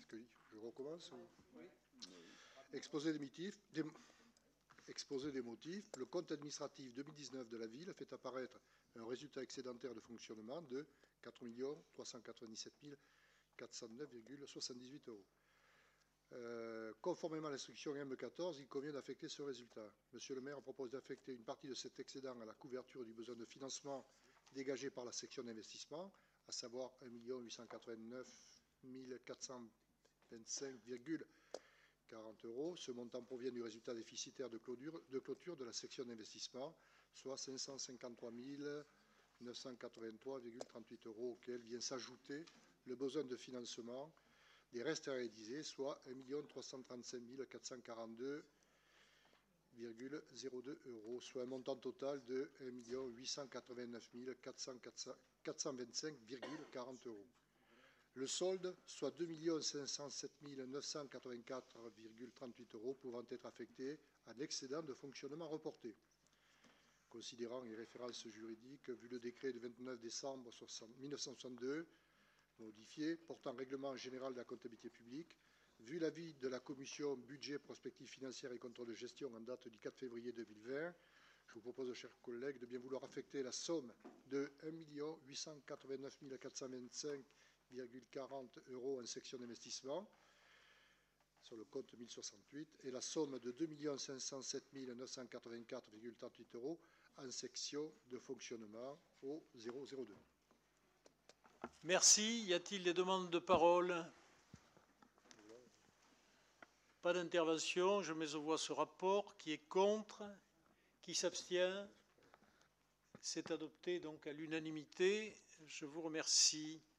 Je recommence. Exposé des motifs. Exposé des motifs. Le compte administratif 2019 de la ville fait apparaître un résultat excédentaire de fonctionnement de 4 397 409,78 euros. Conformément à l'instruction M14, il convient d'affecter ce résultat. Monsieur le maire propose d'affecter une partie de cet excédent à la couverture du besoin de financement dégagé par la section d'investissement, à savoir 1 889 425,40 euros. Ce montant provient du résultat déficitaire de clôture de la section d'investissement, soit 553 983,38 euros, auquel vient s'ajouter le besoin de financement des restes à réaliser, soit 1 335 442,02 euros, soit un montant total de 1 889 425,40 euros. Le solde, soit 2 507 984,38 euros, pouvant être affecté à l'excédent de fonctionnement reporté. Considérant les références juridiques, vu le décret du 29 décembre 1962, modifié, portant règlement général de la comptabilité publique, vu l'avis de la commission budget, prospective financière et contrôle de gestion en date du 4 février 2020, je vous propose, chers collègues, de bien vouloir affecter la somme de 1 889 425,40 euros en section d'investissement sur le compte 1068 et la somme de 2 507 984,38 euros en section de fonctionnement au 002. Merci. Y a-t-il des demandes de parole? Pas d'intervention. Je mets aux voix ce rapport. Qui est contre? Qui s'abstient? C'est adopté donc à l'unanimité. Je vous remercie.